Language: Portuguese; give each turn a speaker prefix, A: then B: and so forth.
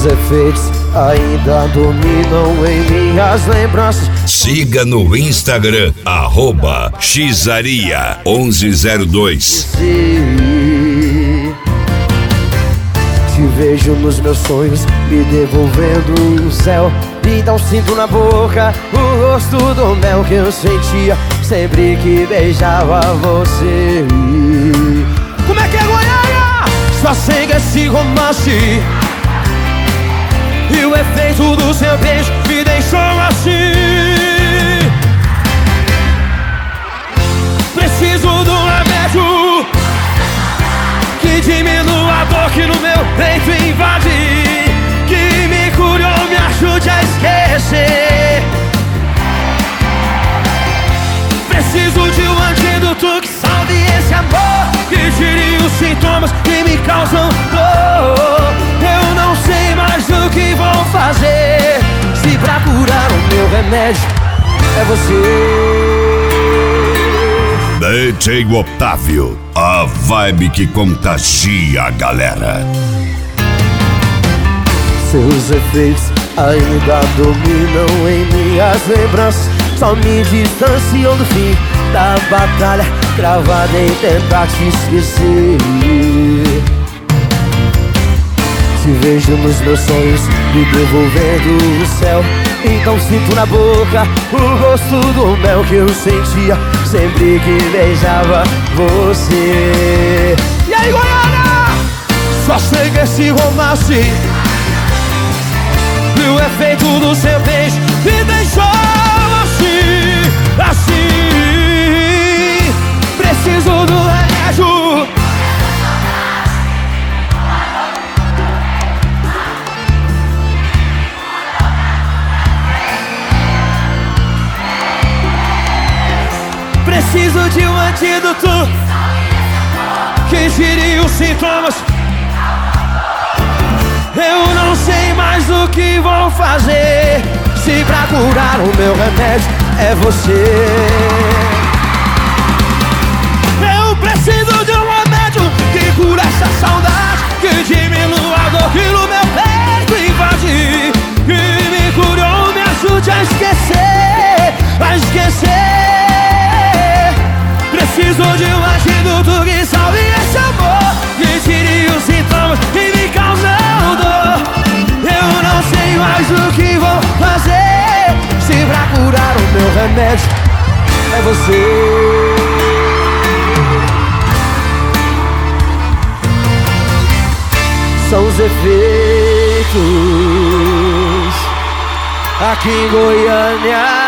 A: Seus efeitos ainda dominam em minhas lembranças.
B: Siga no Instagram, @xaria1102.
A: Te vejo nos meus sonhos, me devolvendo o céu. Então sinto na boca o gosto do mel que eu sentia sempre que beijava você. Como é que é, Goiânia? Só sei que esse romance e o efeito do seu beijo me deixou assim. Preciso de um remédio que diminua a dor que no meu peito invade, que me cure ou me ajude a esquecer. Preciso de um antídoto que salve esse amor, que tire os sintomas que me causam dor. Eu não sei mais o que vou fazer, se pra curar o meu remédio é você.
B: DJ Otávio, a vibe que contagia a galera.
A: Seus efeitos ainda dominam em minhas lembranças, só me distanciam do fim da batalha, travada em tentar te esquecer. Te vejo nos meus sonhos, me devolvendo o céu. Então sinto na boca o gosto do mel que eu sentia sempre que beijava você. E aí, Goiânia? Só sei que esse romance e o efeito do seu beijo me deixou assim, assim. Preciso do remédio preciso de um antídoto que tire os sintomas. Eu não sei mais o que vou fazer, se pra curar o meu remédio é você. Eu preciso de um remédio que cura essa saudade, que diminua a dor que no meu peito invade, que me cure ou me ajude a esquecer, a esquecer. Preciso de um antídoto que salve esse amor, que tire os sintomas que me causam dor. Eu não sei mais o que vou fazer, se pra curar o meu remédio é você. São os efeitos aqui em Goiânia.